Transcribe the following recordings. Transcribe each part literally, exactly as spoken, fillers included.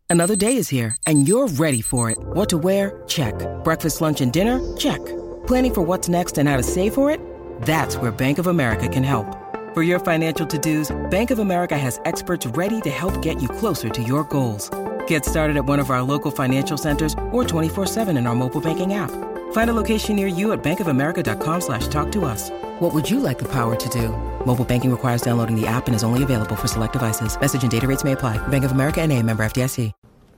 Another day is here, and you're ready for it. What to wear? Check. Breakfast, lunch, and dinner? Check. Planning for what's next and how to save for it? That's where Bank of America can help. For your financial to-dos, Bank of America has experts ready to help get you closer to your goals. Get started at one of our local financial centers or twenty-four seven in our mobile banking app. Find a location near you at bankofamerica.com slash talk to us. What would you like the power to do? Mobile banking requires downloading the app and is only available for select devices. Message and data rates may apply. Bank of America N A, member F D I C.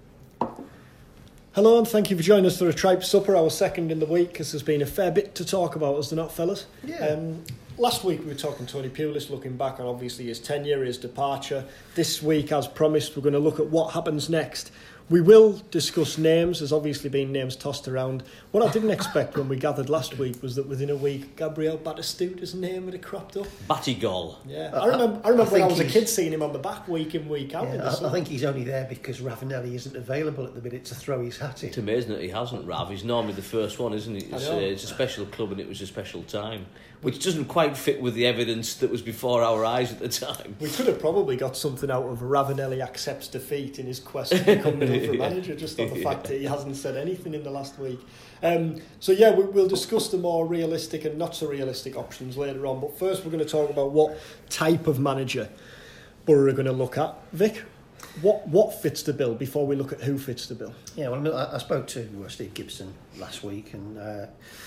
Hello and thank you for joining us for a Tripe Supper, our second in the week, because there's been a fair bit to talk about, has there not, fellas? Yeah. Um, last week we were talking Tony Pulis, looking back on obviously his tenure, his departure. This week, as promised, we're going to look at what happens next. We will discuss names. There's obviously been names tossed around. What I didn't expect when we gathered last week was that within a week, Gabriel Batistu's name would have cropped up. Batigol. Yeah, I remember. I remember I when I was a he's- kid seeing him on the back week in, week out. in Yeah, the I, I summer. think he's only there because Ravanelli isn't available at the minute to throw his hat It's in. amazing that he hasn't, Rav. He's normally the first one, isn't he? It's, I know. uh, it's a special club and it was a special time, which doesn't quite fit with the evidence that was before our eyes at the time. We could have probably got something out of Ravanelli accepts defeat in his quest to become Middlesbrough Yeah. manager, just on the fact that he hasn't said anything in the last week. Um, so yeah, we, we'll discuss the more realistic and not so realistic options later on. But first, we're going to talk about what type of manager Borough are going to look at. Vic, what what fits the bill before we look at who fits the bill? Yeah, well, I, I spoke to uh, Steve Gibson last week, and uh,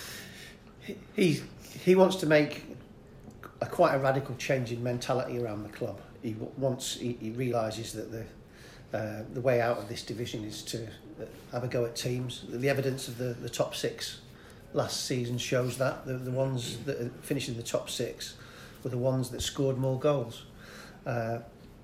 he, he he wants to make a quite a radical change in mentality around the club. He w- wants he, he realises that the uh, the way out of this division is to uh, have a go at teams. The evidence of the, the top six last season shows that the, the ones that finished in the top six were the ones that scored more goals. Uh,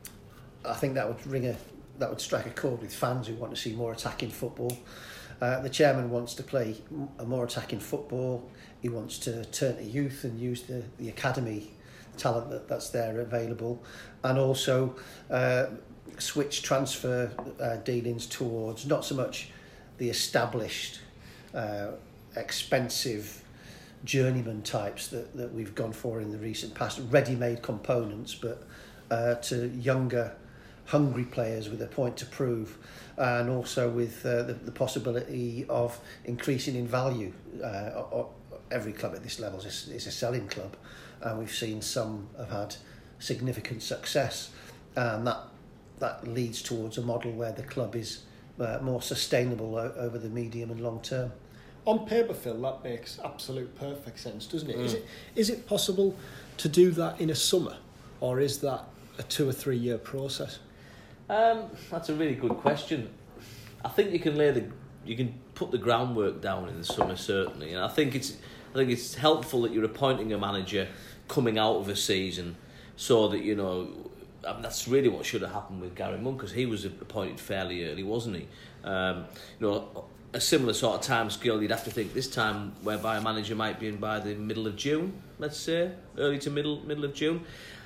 I think that would ring a that would strike a chord with fans who want to see more attacking football. Uh, the chairman wants to play a more attacking football. He wants to turn to youth and use the, the academy talent that, that's there available, and also uh, switch transfer uh, dealings towards not so much the established, uh, expensive journeyman types that, that we've gone for in the recent past, ready-made components, but uh, to younger, hungry players with a point to prove, and also with uh, the, the possibility of increasing in value. Uh, every club at this level is, is a selling club, and we've seen some have had significant success, and that that leads towards a model where the club is uh, more sustainable o- over the medium and long term. On paper, Phil, that makes absolute perfect sense, doesn't it? Mm. Is it is it possible to do that in a summer, or is that a two or three year process? Um, that's a really good question. I think you can lay the you can put the groundwork down in the summer, certainly, and I think it's I think it's helpful that you're appointing a manager coming out of a season, so that you know. I mean, that's really what should have happened with Gary Monk, because he was appointed fairly early, wasn't he? Um, you know, a similar sort of time scale. You'd have to think this time, whereby a manager might be in by the middle of June, let's say, early to middle middle of June.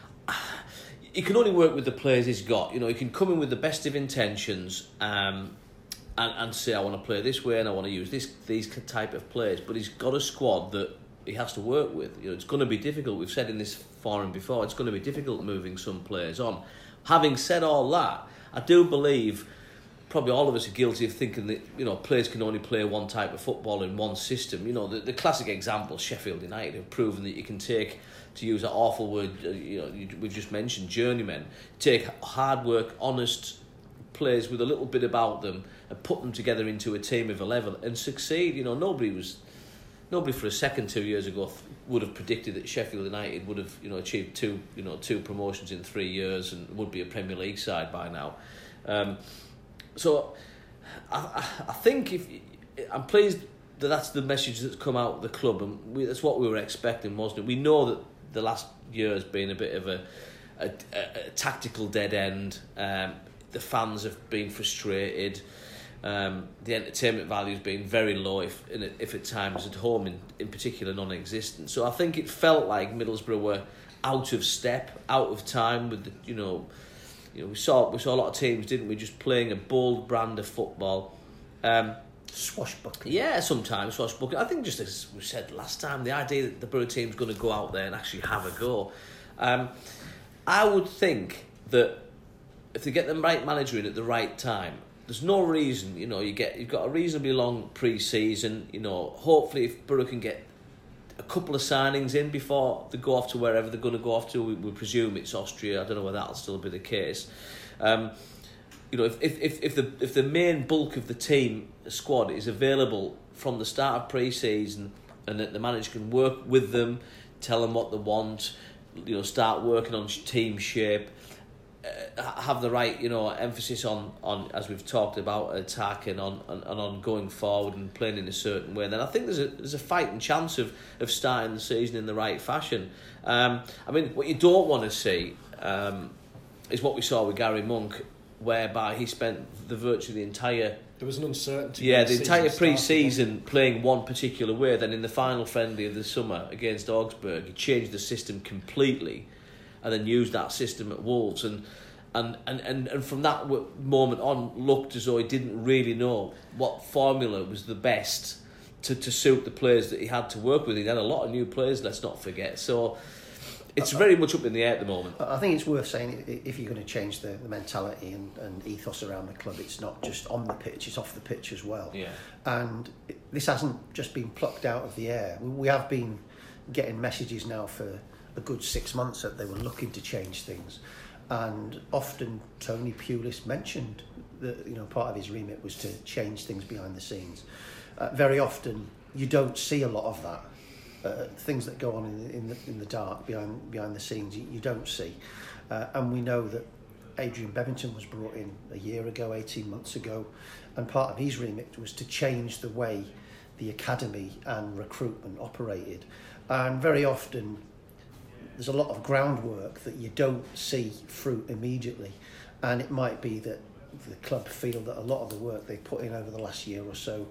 He can only work with the players he's got. You know, he can come in with the best of intentions um, and, and say, I want to play this way and I want to use this these type of players. But he's got a squad that he has to work with. You know, it's going to be difficult. We've said in this forum before, it's going to be difficult moving some players on. Having said all that, I do believe probably all of us are guilty of thinking that, you know, players can only play one type of football in one system. You know, the, the classic example, Sheffield United have proven that you can take, to use that awful word, uh, you know, you, we've just mentioned, journeymen, take hard work, honest players with a little bit about them and put them together into a team of eleven and succeed. You know, nobody was, nobody for a second two years ago would have predicted that Sheffield United would have, you know, achieved two, you know, two promotions in three years and would be a Premier League side by now. Um, so, I, I think if I'm pleased that that's the message that's come out of the club, and we, that's what we were expecting, wasn't it? We know that the last year has been a bit of a, a, a, a tactical dead end. Um, the fans have been frustrated. Um, the entertainment value has been very low, if if at times at home in, in particular non-existent. So I think it felt like Middlesbrough were out of step, out of time with the, you know, you know we saw we saw a lot of teams, didn't we, just playing a bold brand of football. Um, Swashbuckling. Yeah, sometimes swashbuckling. I think just as we said last time, the idea that the Borough team's going to go out there and actually have a go. Um, I would think that if they get the right manager in at the right time, there's no reason, you know, you get you've got a reasonably long pre-season. You know, hopefully if Borough can get a couple of signings in before they go off to wherever they're going to go off to, we, we presume it's Austria. I don't know whether that'll still be the case. Um, you know, if, if if the if the main bulk of the team squad is available from the start of pre-season, and that the manager can work with them, tell them what they want, you know, start working on team shape, uh, have the right, you know, emphasis on, on as we've talked about, attack and on and, and on going forward and playing in a certain way, then I think there's a there's a fighting chance of, of starting the season in the right fashion. Um, I mean, what you don't want to see um, is what we saw with Gary Monk, whereby he spent the virtually the entire there was an uncertainty. Yeah, the entire pre-season playing one particular way. Then in the final friendly of the summer against Augsburg, he changed the system completely, and then used that system at Wolves. And and and and, and from that moment on, looked as though he didn't really know what formula was the best to to suit the players that he had to work with. He had a lot of new players. Let's not forget. So. It's very much up in the air at the moment. I think it's worth saying, if you're going to change the, the mentality and, and ethos around the club, it's not just on the pitch, it's off the pitch as well. Yeah. And it, this hasn't just been plucked out of the air. We, we have been getting messages now for a good six months that they were looking to change things. And often Tony Pulis mentioned that, you know, part of his remit was to change things behind the scenes. Uh, very often you don't see a lot of that. Uh, things that go on in, in the in the dark behind behind the scenes you, you don't see, uh, and we know that Adrian Bevington was brought in a year ago, eighteen months ago, and part of his remit was to change the way the academy and recruitment operated. And very often there's a lot of groundwork that you don't see fruit immediately, and it might be that the club feel that a lot of the work they put in over the last year or so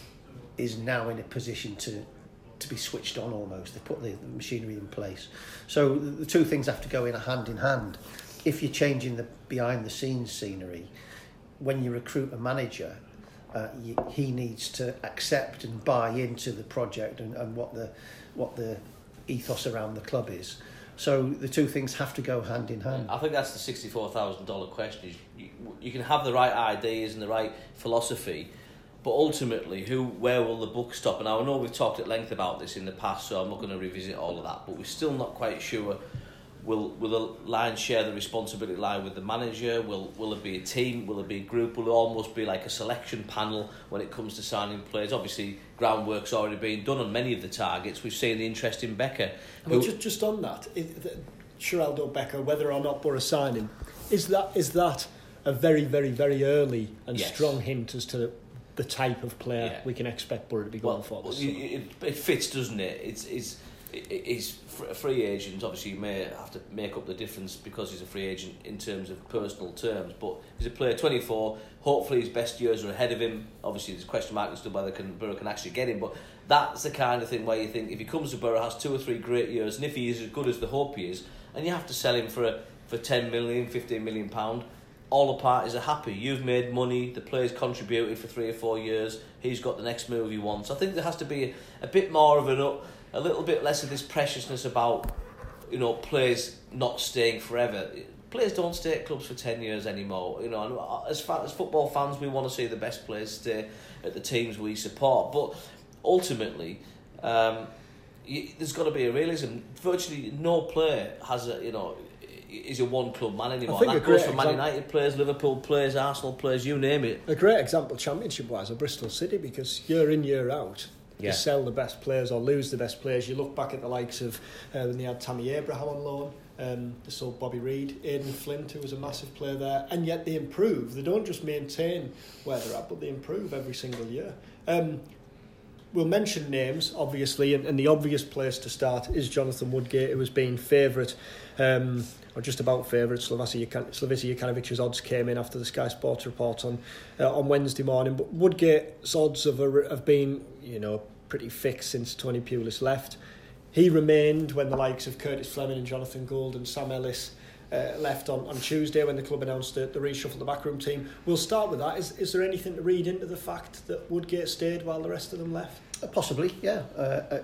is now in a position to to be switched on almost. They put the, the machinery in place. So the, the two things have to go in a hand in hand. If you're changing the behind the scenes scenery, when you recruit a manager, uh, you, he needs to accept and buy into the project and, and what the what the ethos around the club is. So the two things have to go hand in hand. I think that's the sixty-four thousand dollars question. You, you can have the right ideas and the right philosophy, but ultimately, who, where will the buck stop? And I know we've talked at length about this in the past, so I'm not going to revisit all of that. But we're still not quite sure. Will will the lion's share of the responsibility lie with the manager? Will will it be a team? Will it be a group? Will it almost be like a selection panel when it comes to signing players? Obviously, groundwork's already been done on many of the targets. We've seen the interest in Becker. Well, just just on that, Sheraldo Becker, whether or not Borough signing, is that is that a very very very early and yes. strong hint as to the type of player yeah. we can expect Borough to be going well, for? Well, it, it fits, doesn't it? It's it's he's a free agent. Obviously, you may have to make up the difference because he's a free agent in terms of personal terms. But he's a player, twenty-four. Hopefully, his best years are ahead of him. Obviously, there's a question mark as to whether can, Borough can actually get him. But that's the kind of thing where you think if he comes to Borough, has two or three great years, and if he is as good as the hope he is, and you have to sell him for a, for ten million, fifteen million pound. All the parties are happy. You've made money. The player's contributed for three or four years. He's got the next move he wants. I think there has to be a, a bit more of an, a little bit less of this preciousness about, you know, players not staying forever. Players don't stay at clubs for ten years anymore. You know, as far as football fans, we want to see the best players stay at the teams we support. But ultimately, um, you, there's got to be a realism. Virtually no player has a, you know. is a one club man anymore. And that goes for Man United players, Liverpool players, Arsenal players, you name it. A great example championship wise are Bristol City, because year in year out yeah. you sell the best players or lose the best players. You look back at the likes of uh, when they had Tammy Abraham on loan, um, they sold Bobby Reid, Aidan Flint, who was a massive player there, and yet they improve. They don't just maintain where they're at, but they improve every single year. Um, We'll mention names, obviously, and, and the obvious place to start is Jonathan Woodgate, who has been favourite, um, or just about favourite. Slavisa Jukanovic's odds came in after the Sky Sports report on uh, on Wednesday morning. But Woodgate's odds have, have been, you know, pretty fixed since Tony Pulis left. He remained when the likes of Curtis Fleming and Jonathan Gould and Sam Ellis Uh, left on, on Tuesday when the club announced the, the reshuffle of the backroom team. We'll start with that. Is, is there anything to read into the fact that Woodgate stayed while the rest of them left? Uh, possibly, yeah. Uh, uh,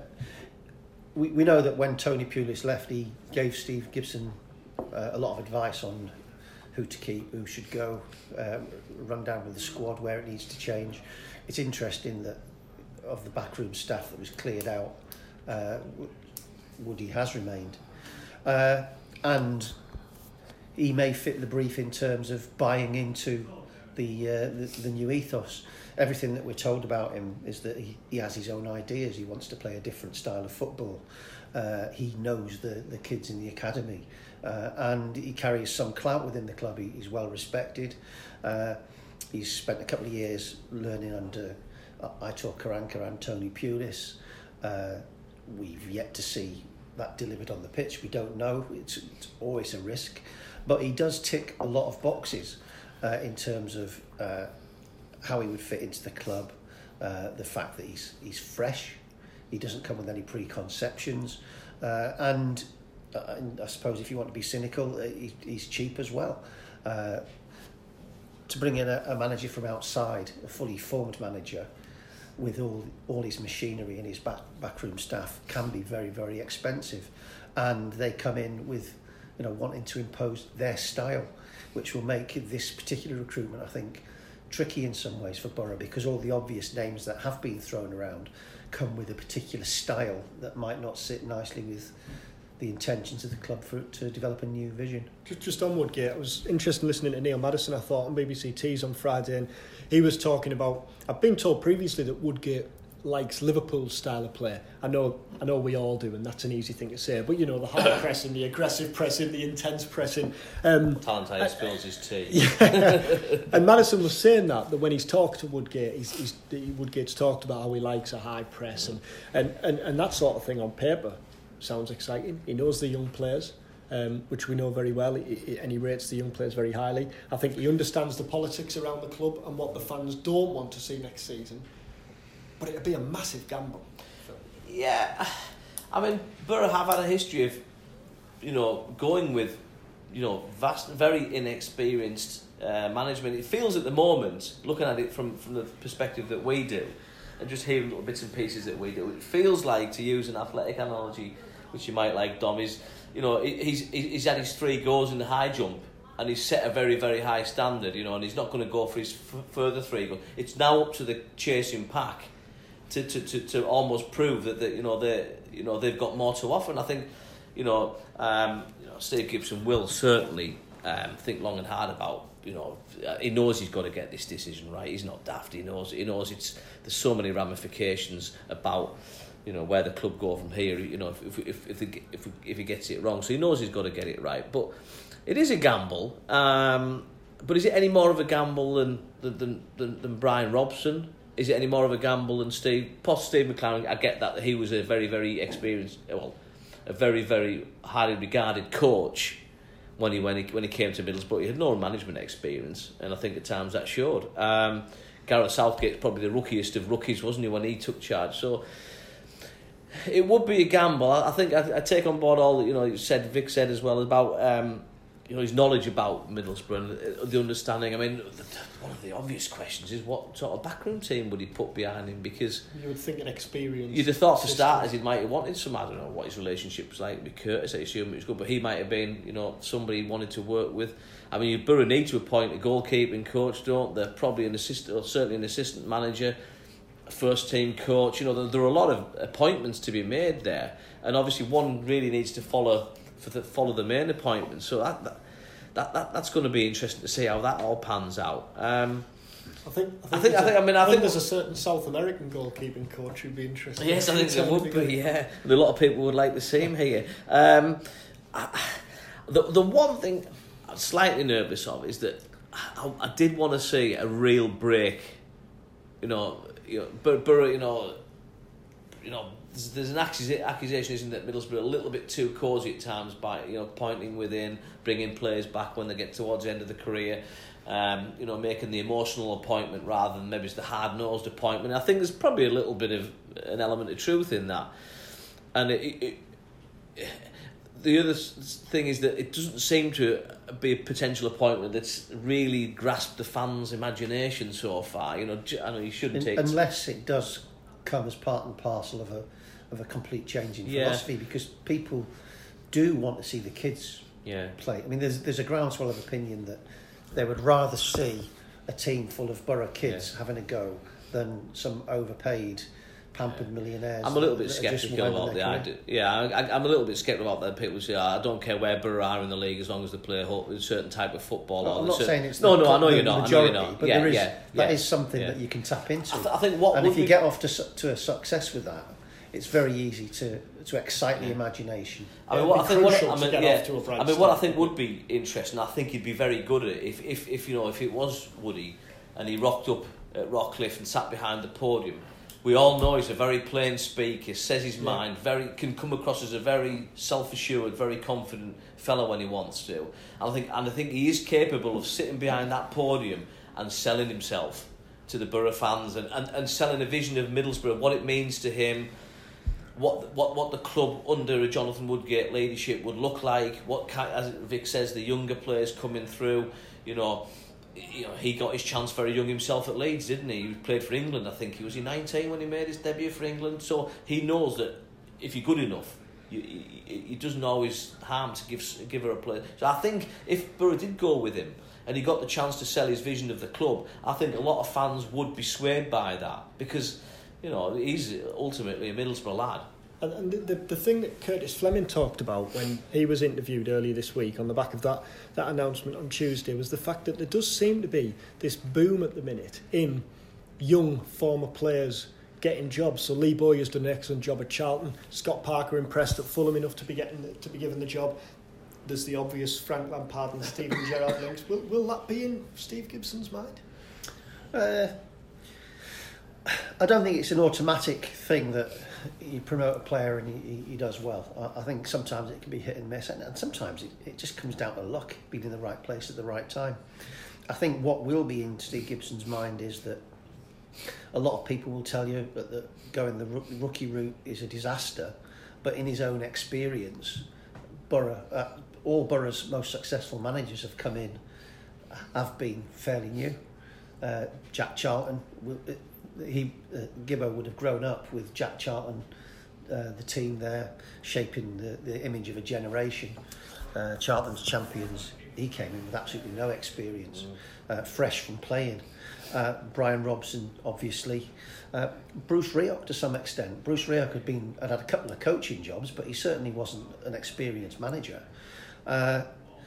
we, we know that when Tony Pulis left, he gave Steve Gibson uh, a lot of advice on who to keep, who should go, um, run down with the squad where it needs to change. It's interesting that of the backroom staff that was cleared out, uh, Woody has remained. Uh, and he may fit the brief in terms of buying into the, uh, the the new ethos. Everything that we're told about him is that he, he has his own ideas. He wants to play a different style of football. Uh, he knows the, the kids in the academy. Uh, and he carries some clout within the club. He, he's well respected. Uh, he's spent a couple of years learning under Aitor Karanka and Tony Pulis. Uh, we've yet to see that delivered on the pitch. We don't know. It's, it's always a risk. But he does tick a lot of boxes uh, in terms of uh, how he would fit into the club, uh, the fact that he's he's fresh, he doesn't come with any preconceptions, uh, and, uh, and I suppose if you want to be cynical, uh, he, he's cheap as well. Uh, to bring in a, a manager from outside, a fully formed manager, with all all his machinery and his back backroom staff, can be very, very expensive, and they come in with, you know, wanting to impose their style, which will make this particular recruitment, I think, tricky in some ways for Borough, because all the obvious names that have been thrown around come with a particular style that might not sit nicely with the intentions of the club for to develop a new vision. Just, just on Woodgate, I was interested in listening to Neil Maddison, I thought, on B B C Tees on Friday, and he was talking about, I've been told previously that Woodgate likes Liverpool's style of play. I know I know we all do, and that's an easy thing to say, but you know, the high pressing, the aggressive pressing, the intense pressing. Um, Talentire spills his tea. Yeah. And Maddison was saying that, that when he's talked to Woodgate, he's, he's, Woodgate's talked about how he likes a high press, and, and, and, and that sort of thing on paper sounds exciting. He knows the young players, um, which we know very well, he, he, and he rates the young players very highly. I think he understands the politics around the club and what the fans don't want to see next season. But it'd be a massive gamble. Yeah, I mean, Borough have had a history of, you know, going with, you know, vast, very inexperienced uh, management. It feels at the moment, looking at it from, from the perspective that we do, and just hearing little bits and pieces that we do, it feels like, to use an athletic analogy, which you might like, Dom, is, you know, he's he's had his three goals in the high jump, and he's set a very, very high standard, you know, and he's not going to go for his f- further three goals. It's now up to the chasing pack To, to, to, to almost prove that, that you know they you know they've got more to offer. And I think you know, um, you know Steve Gibson will certainly um, think long and hard about, you know uh, he knows he's got to get this decision right. He's not daft. He knows he knows it's there's so many ramifications about, you know, where the club go from here. You know, if if if if, the, if, if he gets it wrong, so he knows he's got to get it right. But it is a gamble. Um, but is it any more of a gamble than than than, than Brian Robson? Is it any more of a gamble than Steve? Post Steve McLaren, I get that he was a very, very experienced, well, a very, very highly regarded coach when he when he when he came to Middlesbrough. He had no management experience, and I think at times that showed. Um, Gareth Southgate's probably the rookiest of rookies, wasn't he, when he took charge? So it would be a gamble. I, I think I, I take on board all that, you know, you said, Vic said as well about um, you know, his knowledge about Middlesbrough and the understanding. I mean, one of the obvious questions is what sort of backroom team would he put behind him? Because you would think an experience. You'd have thought for starters he might have wanted some. I don't know what his relationship was like with Curtis. I assume it was good, but he might have been, you know, somebody he wanted to work with. I mean, Borough need to appoint a goalkeeping coach, don't they? Probably an assistant, or certainly an assistant manager, a first team coach. You know, there, there are a lot of appointments to be made there, and obviously one really needs to follow for the follow the main appointment. So that. that That, that that's going to be interesting to see how that all pans out. Um, I think. I think. I think. I, think, I mean. I, I think think there's a certain South American goalkeeping coach who'd be interested. Yes, I think there would be. Yeah, and a lot of people would like to see him here. Um, I, the the one thing I'm slightly nervous of is that I, I did want to see a real break. You know, you know, but Borough, you know, you know. There's, there's an accusation, isn't it, Middlesbrough a little bit too cosy at times by, you know, pointing within, bringing players back when they get towards the end of the career, um, you know, making the emotional appointment rather than maybe it's the hard-nosed appointment. I think there's probably a little bit of an element of truth in that. And it, it, it, the other thing is that it doesn't seem to be a potential appointment that's really grasped the fans' imagination so far. You know, I know you shouldn't take... Unless it does come as part and parcel of a of a complete change in philosophy, yeah. Because people do want to see the kids yeah. play. I mean, there's there's a groundswell of opinion that they would rather see a team full of Borough kids yeah. having a go than some overpaid, pampered yeah. millionaires. I'm a little bit sceptical about the idea. Yeah, I, I'm a little bit sceptical about that. People say, oh, I don't care where Borough are in the league as long as they play a certain type of football. Well, or I'm not certain... saying it's no, the, no. I know the you're not. Majority, I know you're not. But yeah, there is yeah, that yeah. is something yeah. that you can tap into. I, th- I think what and if you be... get off to to a success with that, it's very easy to to excite yeah. the imagination. I mean, what I think, what, I mean, yeah, I mean, what I think would would be interesting. I think he'd be very good at it if, if, if you know, if it was Woody and he rocked up at Rockcliffe and sat behind the podium. We all know he's a very plain speaker, says his yeah. mind, very can come across as a very self-assured, very confident fellow when he wants to. And I think, and I think he is capable of sitting behind that podium and selling himself to the Borough fans and, and, and selling a vision of Middlesbrough, what it means to him. What what what the club under a Jonathan Woodgate leadership would look like? What kind, as Vic says, the younger players coming through. You know, you know he got his chance very young himself at Leeds, didn't he? He played for England. I think he was he nineteen when he made his debut for England. So he knows that if you're good enough, you, it doesn't always harm to give give her a play. So I think if Borough did go with him and he got the chance to sell his vision of the club, I think a lot of fans would be swayed by that because. You know, he's ultimately a Middlesbrough lad. And, and the, the the thing that Curtis Fleming talked about when he was interviewed earlier this week on the back of that, that announcement on Tuesday was the fact that there does seem to be this boom at the minute in young former players getting jobs. So Lee Boyer's done an excellent job at Charlton. Scott Parker impressed at Fulham enough to be getting the, to be given the job. There's the obvious Frank Lampard and Steven Gerrard links. Will, will that be in Steve Gibson's mind? Uh... I don't think it's an automatic thing that you promote a player and he, he does well. I, I think sometimes it can be hit and miss, and, and sometimes it, it just comes down to luck, being in the right place at the right time. I think what will be in Steve Gibson's mind is that a lot of people will tell you that the, going the rookie route is a disaster, but in his own experience, Borough, uh, all Borough's most successful managers have come in, have been fairly new. Uh, Jack Charlton will... It, He uh, Gibbo would have grown up with Jack Charlton, uh, the team there, shaping the, the image of a generation. Uh, Charlton's champions, he came in with absolutely no experience, mm. uh, fresh from playing. Uh, Brian Robson, obviously. Uh, Bruce Rioch, to some extent. Bruce Rioch had been had had a couple of coaching jobs, but he certainly wasn't an experienced manager. Uh,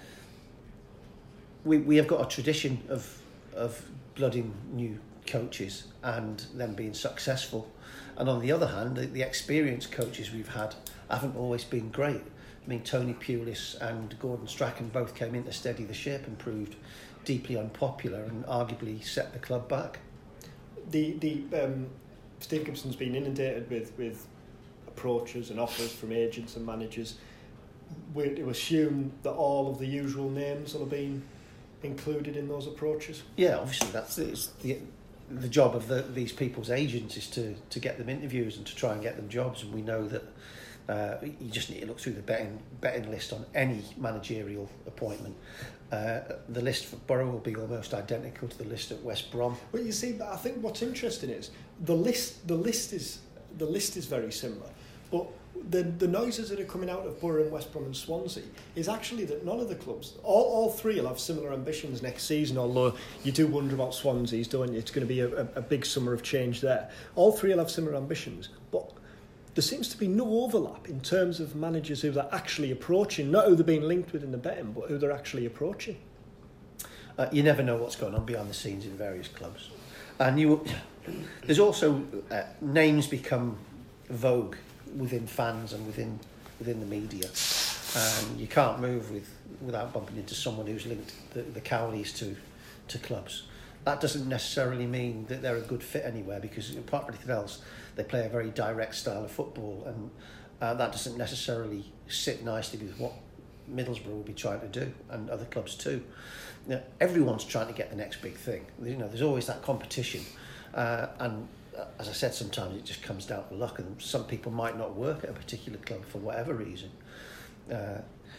we we have got a tradition of of blooding new coaches and them being successful, and on the other hand the, the experienced coaches we've had haven't always been great. I mean, Tony Pulis and Gordon Strachan both came in to steady the ship and proved deeply unpopular and arguably set the club back. The the um, Steve Gibson's been inundated with, with approaches and offers from agents and managers. We're to assume that all of the usual names will have been included in those approaches. Yeah, obviously that's it's the the job of the, these people's agents is to, to get them interviews and to try and get them jobs, and we know that uh, you just need to look through the betting betting list on any managerial appointment. Uh, the list for Borough will be almost identical to the list at West Brom. Well, you see, but I think what's interesting is the list. The list is the list is very similar, but the the noises that are coming out of Borough and West Brom and Swansea is actually that none of the clubs, all, all three will have similar ambitions next season, although you do wonder about Swansea's, don't you? It's going to be a, a, a big summer of change there. All three will have similar ambitions, but there seems to be no overlap in terms of managers who they're actually approaching, not who they're being linked with in the betting, but who they're actually approaching. Uh, you never know what's going on behind the scenes in various clubs. And you, there's also uh, names become vogue within fans and within within the media, and you can't move with without bumping into someone who's linked the, the Cowleys to to clubs. That doesn't necessarily mean that they're a good fit anywhere, because apart from anything else, they play a very direct style of football, and uh, that doesn't necessarily sit nicely with what Middlesbrough will be trying to do, and other clubs too. You know, everyone's trying to get the next big thing. You know, there's always that competition, uh, and as I said, sometimes it just comes down to luck, and some people might not work at a particular club for whatever reason. Uh,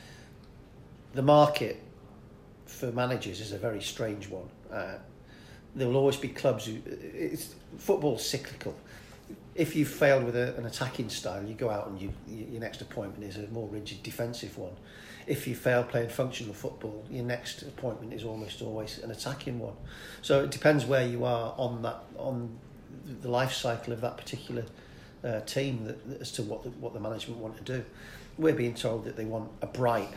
the market for managers is a very strange one. Uh, there will always be clubs who... It's, football's cyclical. if you failed with a, an attacking style, you go out and you, you, your next appointment is a more rigid defensive one. If you fail playing functional football, your next appointment is almost always an attacking one. So it depends where you are on that on the life cycle of that particular uh, team that, that, as to what the, what the management want to do. We're being told that they want a bright,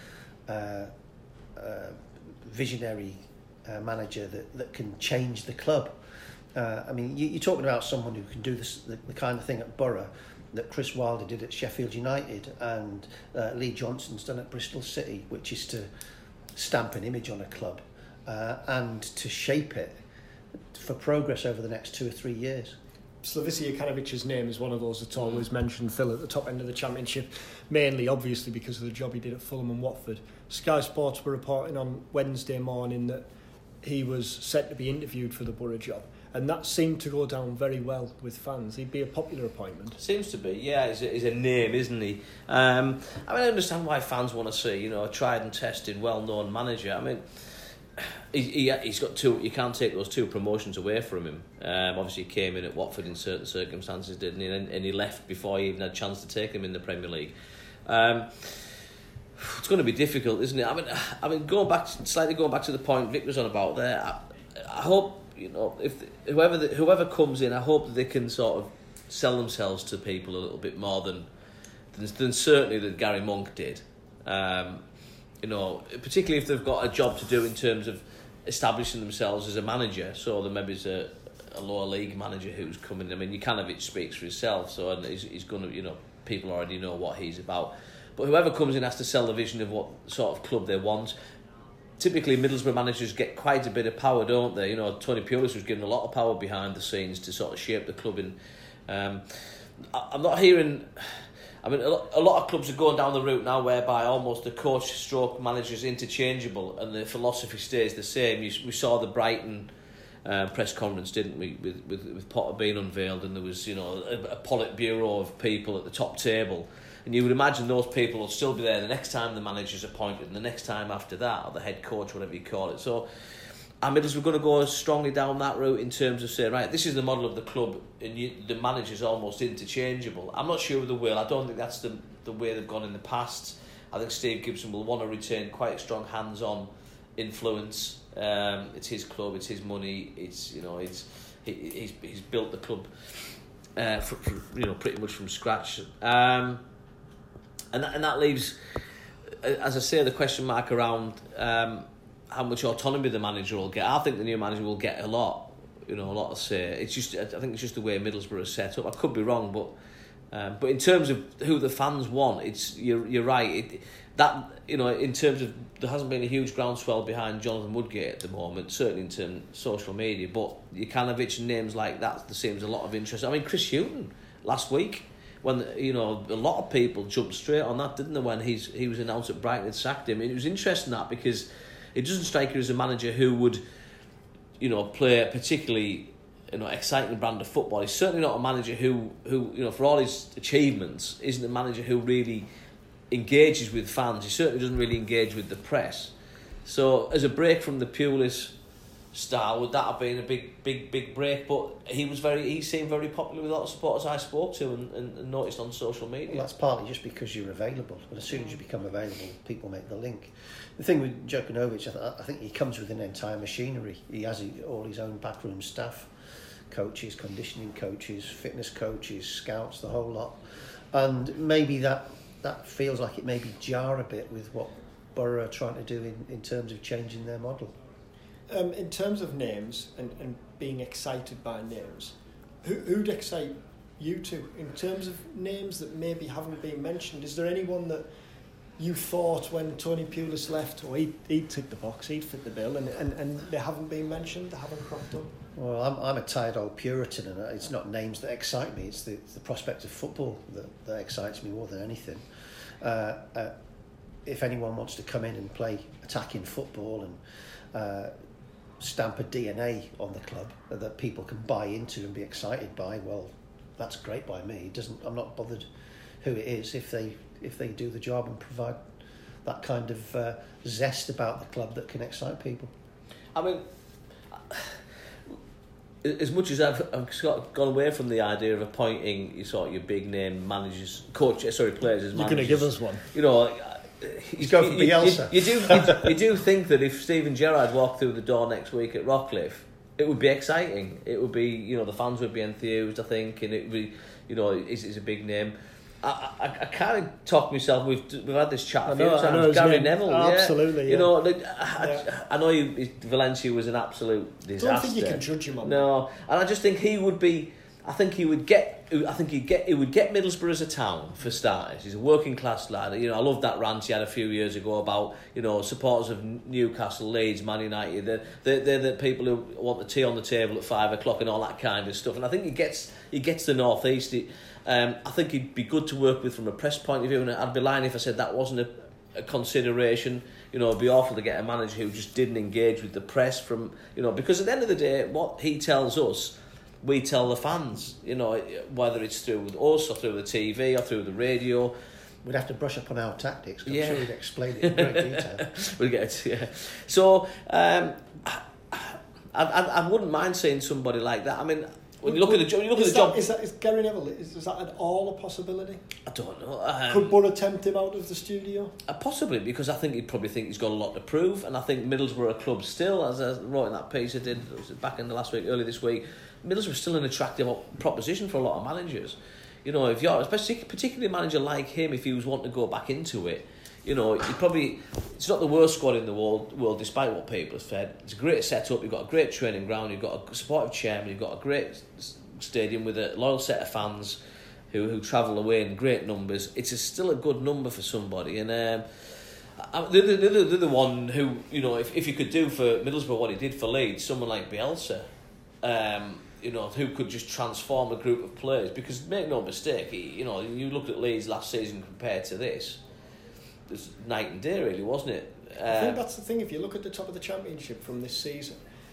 uh, uh, visionary uh, manager that, that can change the club. Uh, I mean, you, you're talking about someone who can do this, the, the kind of thing at Borough that Chris Wilder did at Sheffield United and uh, Lee Johnson's done at Bristol City, which is to stamp an image on a club uh, and to shape it for progress over the next two or three years. Slavisa Jakanovic's name is one of those that's always mentioned, Phil, at the top end of the Championship, mainly, obviously, because of the job he did at Fulham and Watford. Sky Sports were reporting on Wednesday morning that he was set to be interviewed for the Borough job, and that seemed to go down very well with fans. He'd be a popular appointment. Seems to be, yeah. He's a, he's a name, isn't he? Um, I mean, I understand why fans want to see, you know, a tried and tested, well-known manager. I mean, he, he, he's got two. You can't take those two promotions away from him. Um, obviously, he came in at Watford in certain circumstances, didn't he? And, and he left before he even had a chance to take him in the Premier League. Um, it's going to be difficult, isn't it? I mean, I mean, going back, slightly going back to the point Vic was on about there. I, I hope, you know, if whoever the, whoever comes in, I hope that they can sort of sell themselves to people a little bit more than than, than certainly that Gary Monk did. Um, you know, particularly if they've got a job to do in terms of establishing themselves as a manager. So there maybe is a, a lower league manager who's coming. I mean, Jokanovic speaks for himself, so and he's, he's going to, you know, people already know what he's about. But whoever comes in has to sell the vision of what sort of club they want. Typically, Middlesbrough managers get quite a bit of power, don't they? You know, Tony Pulis was given a lot of power behind the scenes to sort of shape the club. In, um, I, I'm not hearing. I mean, a lot, a lot of clubs are going down the route now whereby almost the coach stroke manager is interchangeable and the philosophy stays the same. You, we saw the Brighton uh, press conference, didn't we, with, with with Potter being unveiled, and there was, you know, a, a Politburo of people at the top table. And you would imagine those people will still be there the next time the manager's appointed and the next time after that, or the head coach, whatever you call it. So, our Middlesbrough are going to go strongly down that route in terms of saying, right, this is the model of the club and you, the manager's almost interchangeable. I'm not sure they will. I don't think that's the the way they've gone in the past. I think Steve Gibson will want to retain quite a strong hands-on influence. Um, it's his club, it's his money, it's, you know, it's he, he's he's built the club, uh, for, for, you know, pretty much from scratch. Um, And that, and that leaves, as I say, the question mark around um, how much autonomy the manager will get. I think the new manager will get a lot, you know, a lot of say. It's just, I think it's just the way Middlesbrough is set up. I could be wrong, but um, but in terms of who the fans want, it's you're you're right. It, that, you know, in terms of there hasn't been a huge groundswell behind Jonathan Woodgate at the moment, certainly in terms of social media. But Jokanovic and names like that, there seems a lot of interest. I mean, Chris Hughton last week. When, you know, a lot of people jumped straight on that, didn't they, when he's he was announced at Brighton and sacked him. And it was interesting that because it doesn't strike you as a manager who would, you know, play a particularly, you know, exciting brand of football. He's certainly not a manager who, who you know, for all his achievements, isn't a manager who really engages with fans. He certainly doesn't really engage with the press. So as a break from the Pulis style, would that have been a big, big, big break? But he was very, he seemed very popular with a lot of supporters I spoke to and, and, and noticed on social media. Well, that's partly just because you're available. But as soon as you become available, people make the link. The thing with Jokanovic, I, th- I think he comes with an entire machinery. He has all his own backroom staff, coaches, conditioning coaches, fitness coaches, scouts, the whole lot. And maybe that that feels like it maybe jar a bit with what Borough are trying to do in, in terms of changing their model. Um, in terms of names and, and being excited by names, who, who'd excite you two? In terms of names that maybe haven't been mentioned, is there anyone that you thought when Tony Pulis left, or he'd, he'd tick the box, he'd fit the bill, and, and, and they haven't been mentioned, they haven't cropped up? Well, I'm I'm a tired old Puritan, and it's not names that excite me, it's the, it's the prospect of football that, that excites me more than anything. Uh, uh, if anyone wants to come in and play attacking football and uh, stamp a D N A on the club that people can buy into and be excited by, well, that's great by me. It doesn't, I'm not bothered who it is if they if they do the job and provide that kind of uh, zest about the club that can excite people. I mean, as much as I've, I've sort of gone away from the idea of appointing you sort of your big name managers, coach, sorry, players as managers. You're going to give us one. You know, he's going for Bielsa. You, you, you do, you, you do think that if Steven Gerrard walked through the door next week at Rockcliffe, it would be exciting. It would be, you know, the fans would be enthused, I think, and it would be, you know, it's, it's a big name. I, I, I kind of talk myself. We've we've had this chat a few know, times. Gary name. Neville, oh, yeah. absolutely. You yeah. know, like, I, yeah. I know you, Valencia was an absolute disaster. I don't think you can judge him on no, that. And I just think he would be. I think he would get. I think he'd get. He would get Middlesbrough as a town for starters. He's a working class lad. You know, I love that rant he had a few years ago about, you know, supporters of Newcastle, Leeds, Man United. They're, they're, they're the people who want the tea on the table at five o'clock and all that kind of stuff. And I think he gets he gets the North East. He, um, I think he'd be good to work with from a press point of view. And I'd be lying if I said that wasn't a, a consideration. You know, it'd be awful to get a manager who just didn't engage with the press from, you know, because at the end of the day, what he tells us, we tell the fans, you know, whether it's through us or through the T V or through the radio. We'd have to brush up on our tactics. I'm yeah. sure we'd explain it in great detail. We'll get it, yeah. So, um, I, I, I wouldn't mind seeing somebody like that. I mean, when you look at the job, you look at the that, job. Is that is Gary Neville? Is, is that at all a possibility? I don't know. Um, Could Borough tempt him out of the studio? Uh, possibly, because I think he'd probably think he's got a lot to prove, and I think Middlesbrough are a club still, as I wrote in that piece I did it was back in the last week, early this week. Middlesbrough is still an attractive proposition for a lot of managers. You know, if you're, especially particularly a manager like him, if he was wanting to go back into it, you know, you probably it's not the worst squad in the world, world, despite what people have said. It's a great setup. You've got a great training ground. You've got a supportive chairman. You've got a great stadium with a loyal set of fans who who travel away in great numbers. It's a, still a good number for somebody. And um, the the the, the the one who, you know, if if you could do for Middlesbrough what he did for Leeds, someone like Bielsa. Um, you know, who could just transform a group of players, because make no mistake, he, you know, you looked at Leeds last season compared to this, it's night and day really, wasn't it? Um, I think that's the thing. If you look at the top of the Championship from this season,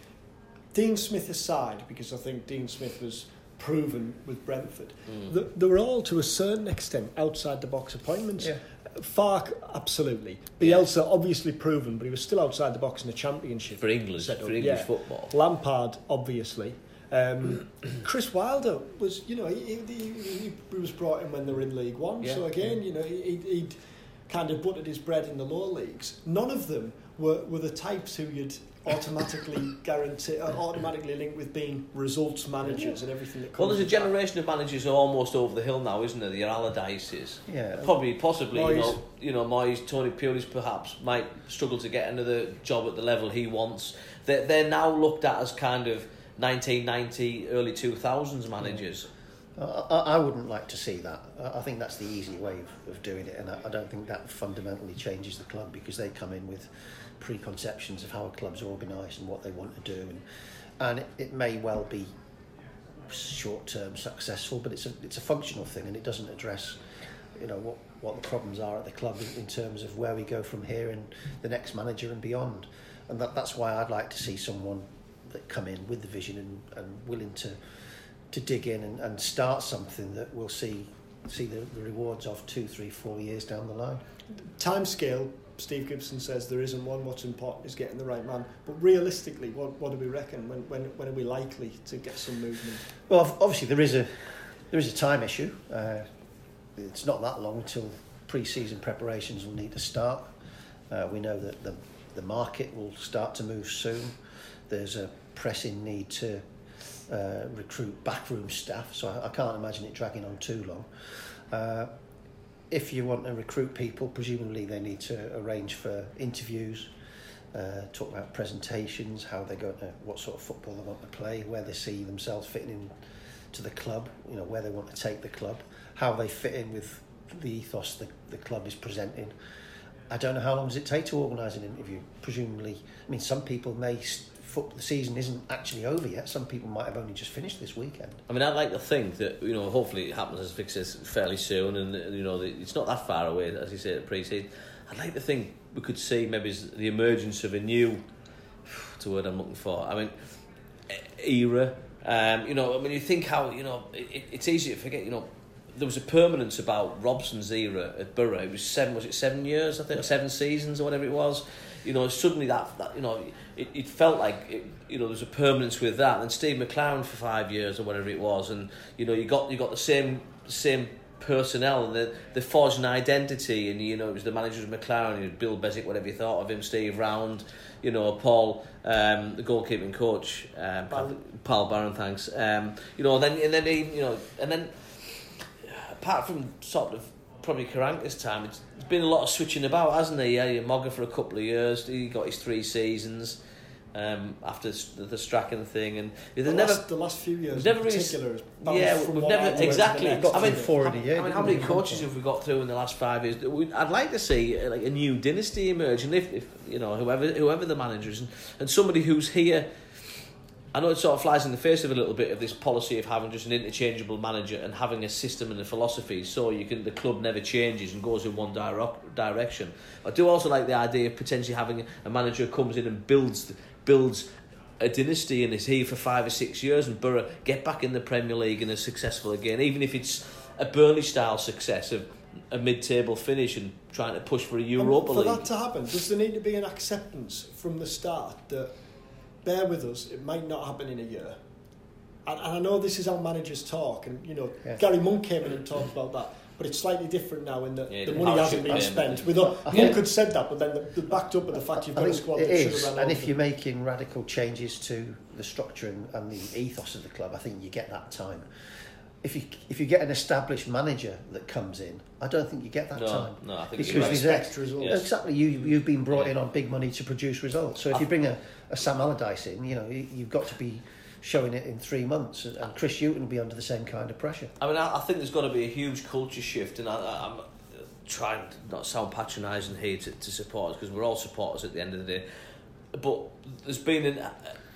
Dean Smith aside, because I think Dean Smith was proven with Brentford, mm. they, they were all to a certain extent outside the box appointments. Yeah. Farke, absolutely. Bielsa, yeah. obviously proven, but he was still outside the box in the Championship. For England, for English yeah. football. Lampard, obviously. Um, Chris Wilder was, you know, he, he, he was brought in when they were in League One. Yeah. So again, you know, he, he'd kind of buttered his bread in the lower leagues. None of them were, were the types who you'd automatically guarantee, uh, automatically link with being results managers and everything that comes. Well, there's a generation of managers who are almost over the hill now, isn't there? The Allardyces. Yeah. Probably, possibly, Moyes. you know, you know, Moyes, Tony Pulis perhaps might struggle to get another job at the level he wants. They're, they're now looked at as kind of nineteen ninety, early two thousands managers. Uh, I, I wouldn't like to see that. I think that's the easy way of, of doing it, and I, I don't think that fundamentally changes the club, because they come in with preconceptions of how a club's organised and what they want to do, and and it, it may well be short-term successful, but it's a it's a functional thing, and it doesn't address, you know, what what the problems are at the club in, in terms of where we go from here and the next manager and beyond. And that that's why I'd like to see someone that come in with the vision and, and willing to to dig in and, and start something that we'll see see the, the rewards of two, three, four years down the line. Time scale, Steve Gibson says there isn't one. What's important is getting the right man. But realistically, what what do we reckon? When when when are we likely to get some movement? Well, obviously there is a there is a time issue. Uh, it's not that long until pre-season preparations will need to start. Uh, we know that the the market will start to move soon. There's a pressing need to uh, recruit backroom staff, so I, I can't imagine it dragging on too long. Uh, if you want to recruit people, presumably they need to arrange for interviews, uh, talk about presentations, how they're going to, what sort of football they want to play, where they see themselves fitting in to the club, you know, where they want to take the club, how they fit in with the ethos the, the club is presenting. I don't know how long does it take to organise an interview. Presumably, I mean, some people may. Foot, the season isn't actually over yet. Some people might have only just finished this weekend. I mean, I'd like to think that, you know, hopefully it happens, as Vic says, fairly soon, and, you know, it's not that far away, as you say, at pre-season. I'd like to think we could see maybe the emergence of a new, what's the word I'm looking for? I mean, era. Um, you know, I mean, you think how, you know, it, it's easy to forget, you know, there was a permanence about Robson's era at Borough. It was seven, was it seven years, I think, or seven seasons or whatever it was. you know, suddenly that, that you know, it, it felt like, it, you know, there was a permanence with that. And Steve McLaren for five years or whatever it was, and you know, you got you got the same same personnel, and they, they forged an identity. And you know, it was the manager of McLaren, Bill Beswick, whatever you thought of him, Steve Round, you know, Paul, um, the goalkeeping coach, um, Paul, Paul Barron, thanks. Um, you know, then and then he, you know, and then apart from sort of probably Karanka's time, it's, it's been a lot of switching about, hasn't he? Yeah, Mogger for a couple of years. He got his three seasons um, after the, the Strachan thing, and the never last, the last few years, never in particular, really, really yeah, we've never exactly. Got I mean, four in a year. I mean, how many coaches have we got through in the last five years? I'd like to see uh, like a new dynasty emerge, and if, if you know, whoever whoever the manager is, and, and somebody who's here. I know it sort of flies in the face of a little bit of this policy of having just an interchangeable manager and having a system and a philosophy, so you can the club never changes and goes in one dire- direction. I do also like the idea of potentially having a manager who comes in and builds builds a dynasty and is here for five or six years, and Borough get back in the Premier League and are successful again, even if it's a Burnley style success of a mid-table finish and trying to push for a Europa and for League. For that to happen, does there need to be an acceptance from the start that, bear with us, it might not happen in a year? And, and I know this is how managers talk, and you know, yeah. Gary Monk came in and talked about that, but it's slightly different now in that yeah, the money hasn't been spent. With a, yeah. Monk had said that, but then the, the backed up with the fact you've got a squad that should have run over. And if you're making radical changes to the structure and, and the ethos of the club, I think you get that time. If you if you get an established manager that comes in, I don't think you get that no, time. No, I think because there's extra results. Yeah. Exactly, you you've been brought yeah. in on big money to produce results. So if you bring a, a Sam Allardyce in, you know you, you've got to be showing it in three months, and Chris Hughton will be under the same kind of pressure. I mean, I, I think there's got to be a huge culture shift, and I, I, I'm trying to not sound patronising here to, to supporters, because we're all supporters at the end of the day. But there's been an,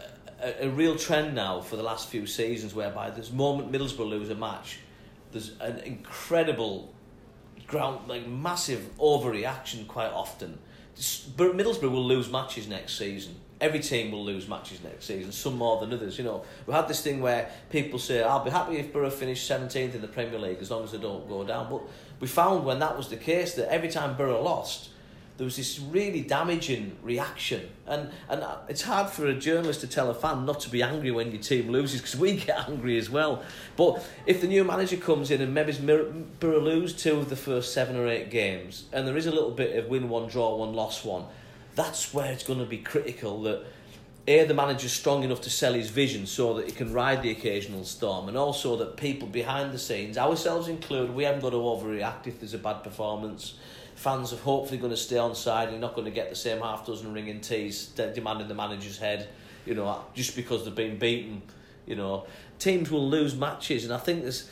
a, a real trend now for the last few seasons whereby there's moment Middlesbrough lose a match, there's an incredible ground, like massive overreaction quite often. Middlesbrough will lose matches next season. Every team will lose matches next season, some more than others. You know, we had this thing where people say, "I'll be happy if Borough finish seventeenth in the Premier League as long as they don't go down." But we found when that was the case that every time Borough lost, there was this really damaging reaction, and and it's hard for a journalist to tell a fan not to be angry when your team loses, because we get angry as well. But if the new manager comes in and maybe Borough lose two of the first seven or eight games, and there is a little bit of win one, draw one, loss one, that's where it's going to be critical that A, the manager's strong enough to sell his vision so that he can ride the occasional storm, and also that people behind the scenes, ourselves included, we haven't got to overreact if there's a bad performance. Fans are hopefully going to stay on side, and you're not going to get the same half dozen ringing teas demanding the manager's head, you know, just because they've been beaten. You know, teams will lose matches, and I think there's,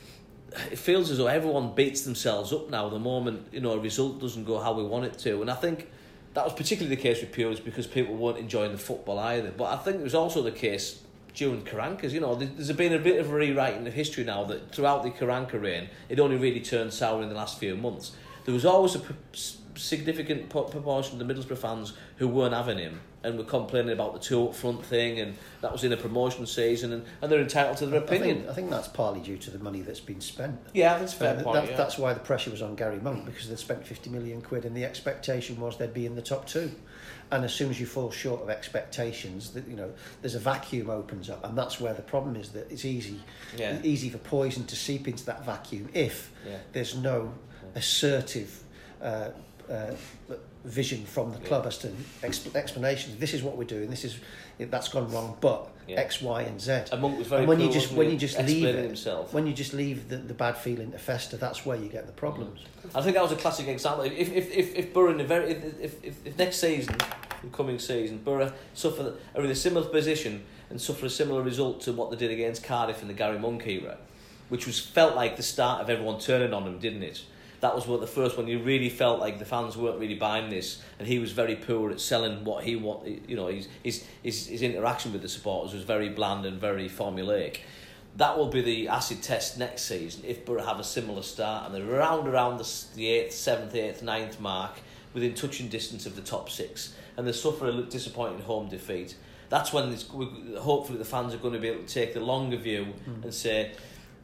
it feels as though everyone beats themselves up now the moment, you know, a result doesn't go how we want it to. And I think that was particularly the case with Pulis because people weren't enjoying the football either. But I think it was also the case during Karanka's. You know, there's been a bit of a rewriting of history now that throughout the Karanka reign, it only really turned sour in the last few months. There was always a p- significant proportion of the Middlesbrough fans who weren't having him and were complaining about the two up front thing, and that was in a promotion season, and, and they're entitled to their opinion. I think, I think that's partly due to the money that's been spent. Yeah, that's a fair uh, point. That, yeah. That's why the pressure was on Gary Monk, because they'd spent fifty million quid, and the expectation was they'd be in the top two. And as soon as you fall short of expectations, that you know, there's a vacuum opens up, and that's where the problem is. That it's easy, yeah. easy for poison to seep into that vacuum if yeah. there's no assertive uh, uh, vision from the club yeah. as to exp- explanations. This is what we're doing. This is that's gone wrong, but yeah. X, Y, and Z. And Monk was very and when cool, you just when you just leave it, himself. when you just leave the, the bad feeling to fester, that's where you get the problems. I think that was a classic example. If if if, if Borough in the very if, if, if, if next season, the coming season, Borough suffer are in a similar position and suffer a similar result to what they did against Cardiff in the Gary Monk era, which was felt like the start of everyone turning on him, didn't it? That was what the first one. You really felt like the fans weren't really buying this, and he was very poor at selling what he want. You know, his his his, his interaction with the supporters was very bland and very formulaic. That will be the acid test next season if Borough have a similar start and they're around around the the eighth, seventh, eighth, ninth mark, within touching distance of the top six, and they suffer a disappointing home defeat. That's when it's, hopefully the fans are going to be able to take the longer view mm. and say,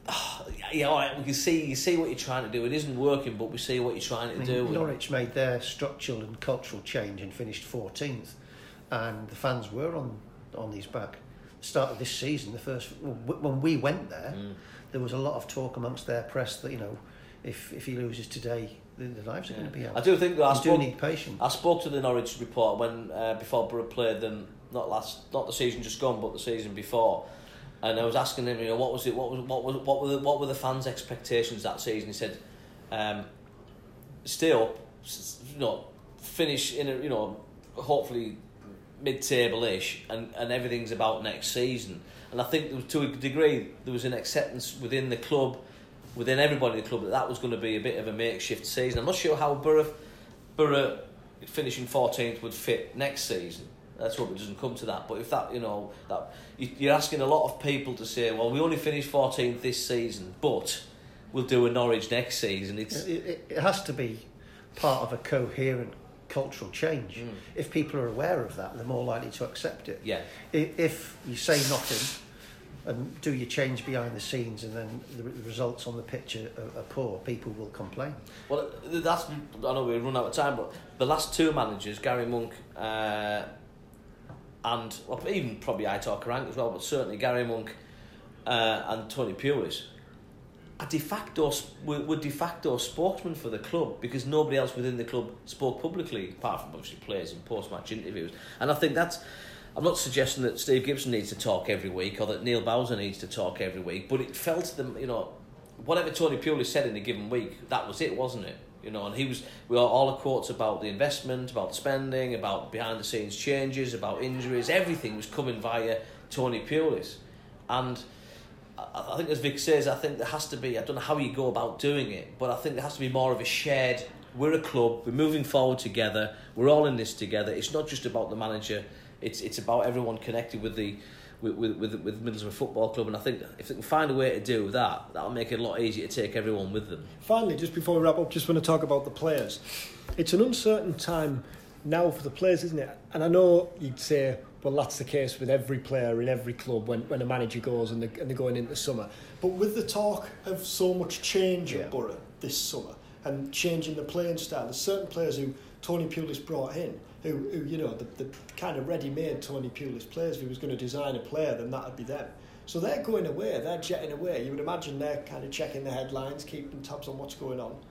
Oh, yeah, all right. We can see you see what you're trying to do. It isn't working, but we see what you're trying to I mean, do. Norwich made their structural and cultural change and finished fourteenth, and the fans were on on his back. The start of this season, the first when we went there, mm. there was a lot of talk amongst their press that, you know, if if he loses today, the, the lives are yeah. going to be out. I do think that I you spoke, do need patience. I spoke to the Norwich report when uh, before Borough played them, not last, not the season just gone, but the season before. And I was asking him, you know, what was it? What was what was what were the, what were the fans' expectations that season? He said, um, "Stay up, you know, finish in a, you know, hopefully mid-table-ish, and, and everything's about next season." And I think there was, to a degree there was an acceptance within the club, within everybody in the club, that that was going to be a bit of a makeshift season. I'm not sure how Borough Borough finishing fourteenth would fit next season. Let's hope it doesn't come to that. But if that, you know, that you're asking a lot of people to say, well, we only finished fourteenth this season, but we'll do a Norwich next season. It's it, it, it has to be part of a coherent cultural change. Mm. If people are aware of that, they're more likely to accept it. Yeah. If you say nothing and do your change behind the scenes, and then the results on the pitch are, are poor, people will complain. Well, that's, I know we've run out of time, but the last two managers, Gary Monk. Uh, And well, even probably Aitor Karanka as well, but certainly Gary Monk uh, and Tony Pulis are de facto were, were de facto spokesmen for the club, because nobody else within the club spoke publicly, apart from obviously players in post-match interviews. And I think that's. I'm not suggesting that Steve Gibson needs to talk every week or that Neil Bowser needs to talk every week, but it felt to them, you know, whatever Tony Pulis said in a given week, that was it, wasn't it? You know, and he was, we got all the quotes about the investment, about the spending, about behind the scenes changes, about injuries. Everything was coming via Tony Pulis. And I, I think, as Vic says, I think there has to be, I don't know how you go about doing it, but I think there has to be more of a shared, we're a club, we're moving forward together, we're all in this together. It's not just about the manager, it's it's about everyone connected with the with with, with Middlesbrough Football Club. And I think if they can find a way to do that, that'll make it a lot easier to take everyone with them. Finally, just before we wrap up, just want to talk about the players. It's an uncertain time now for the players, isn't it? And I know you'd say, well, that's the case with every player in every club when, when a manager goes and they're, and they're going into summer. But with the talk of so much change yeah. at Borough this summer and changing the playing style, there's certain players who Tony Pulis brought in who, who you know, the, the kind of ready-made Tony Pulis players. If he was going to design a player, then that would be them. So they're going away, they're jetting away. You would imagine they're kind of checking the headlines, keeping tabs on what's going on.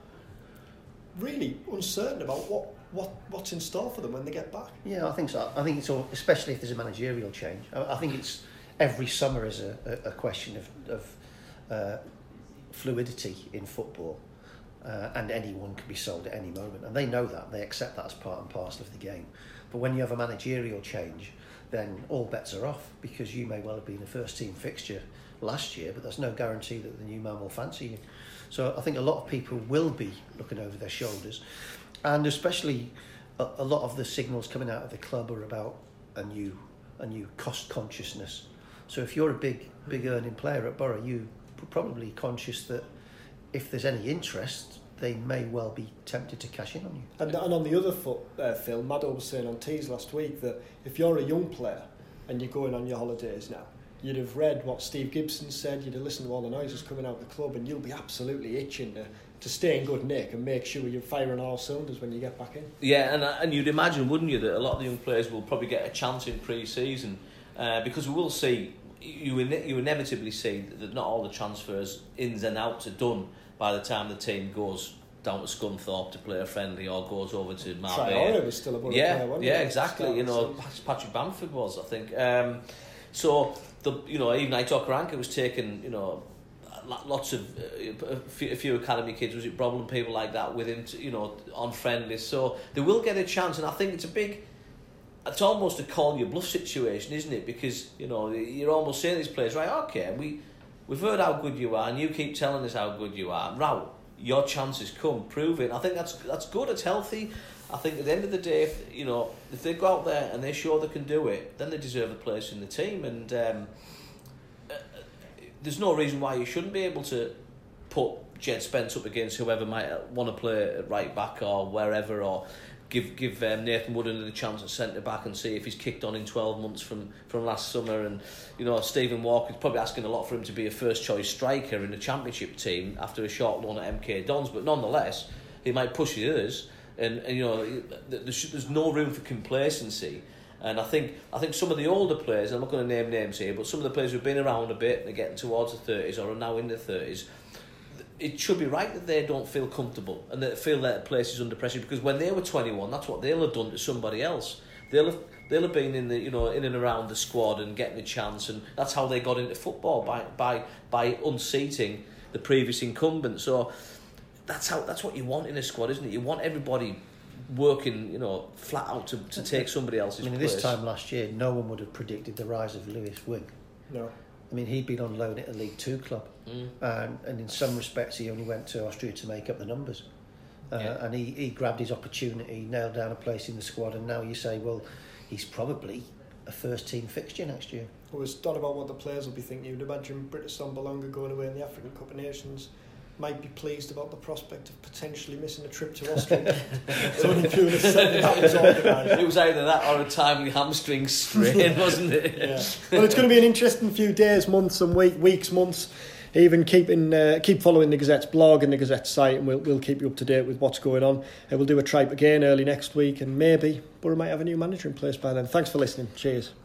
Really uncertain about what, what what's in store for them when they get back. Yeah, I think so. I think it's all, especially if there's a managerial change. I, I think it's every summer is a, a, a question of, of uh, fluidity in football, uh, and anyone can be sold at any moment, and they know that. They accept that as part and parcel of the game. But when you have a managerial change, then all bets are off, because you may well have been a first team fixture last year, but there's no guarantee that the new man will fancy you. So I think a lot of people will be looking over their shoulders, and especially a, a lot of the signals coming out of the club are about a new a new cost consciousness. So if you're a big big earning player at Borough, you're probably conscious that if there's any interest, they may well be tempted to cash in on you. And, and on the other foot, uh, Phil, Maddo was saying on Tees last week that if you're a young player and you're going on your holidays now, you'd have read what Steve Gibson said, you'd have listened to all the noises coming out of the club, and you'll be absolutely itching to, to stay in good nick and make sure you're firing all cylinders when you get back in. Yeah, and and you'd imagine, wouldn't you, that a lot of the young players will probably get a chance in pre-season, uh, because we will see, you you inevitably see that not all the transfers, ins and outs, are done by the time the team goes down to Scunthorpe to play a friendly or goes over to Marbella. Traore was still a Borough yeah, player, wasn't yeah, he? exactly. You know, Patrick Bamford was, I think. Um, so the you know even Aitor Karanka was taking you know lots of uh, a, few, a few academy kids, was it Brobham, people like that with him, to, you know, on friendlies. So they will get a chance, and I think it's a big. It's almost a call your bluff situation, isn't it? Because you know you're almost saying to these players, right? Okay, we we've heard how good you are, and you keep telling us how good you are. Right, your chances come, prove it. I think that's that's good. It's healthy. I think at the end of the day, if, you know, if they go out there and they're sure they can do it, then they deserve a place in the team. And um, uh, there's no reason why you shouldn't be able to put Jed Spence up against whoever might want to play at right back or wherever, or give give um, Nathan Woodard a chance at centre back and see if he's kicked on in twelve months from, from last summer. And you know, Stephen Walker's probably asking a lot for him to be a first choice striker in the Championship team after a short loan at M K Dons, but nonetheless he might push the others. And, and you know, there's, there's no room for complacency. And I think I think some of the older players, I'm not going to name names here, but some of the players who've been around a bit, they're getting towards the thirties or are now in their thirties, it should be right that they don't feel comfortable and that feel their place is under pressure, because when they were twenty-one, that's what they'll have done to somebody else. They'll have they'll have been in the you know in and around the squad and getting a chance, and that's how they got into football, by by by unseating the previous incumbent. So that's how that's what you want in a squad, isn't it? You want everybody working, you know, flat out to, to take somebody else's I mean, place. this time last year, no one would have predicted the rise of Lewis Wing. No. I mean, he'd been on loan at a League Two club, mm. and, and in some respects, he only went to Austria to make up the numbers. Uh, yeah. And he, he grabbed his opportunity, nailed down a place in the squad, and now you say, well, he's probably a first-team fixture next year. I was thought about what the players will be thinking. You'd imagine British Sambalonga going away in the African Cup of Nations might be pleased about the prospect of potentially missing a trip to Austria. Tony Pulis said that was organised. It was either that or a timely hamstring strain, wasn't it? Yeah. Well, it's going to be an interesting few days, months and week, weeks, months. Even keeping, uh, keep following the Gazette's blog and the Gazette site, and we'll, we'll keep you up to date with what's going on. Uh, we'll do a tripe again early next week, and maybe Borough might have a new manager in place by then. Thanks for listening. Cheers.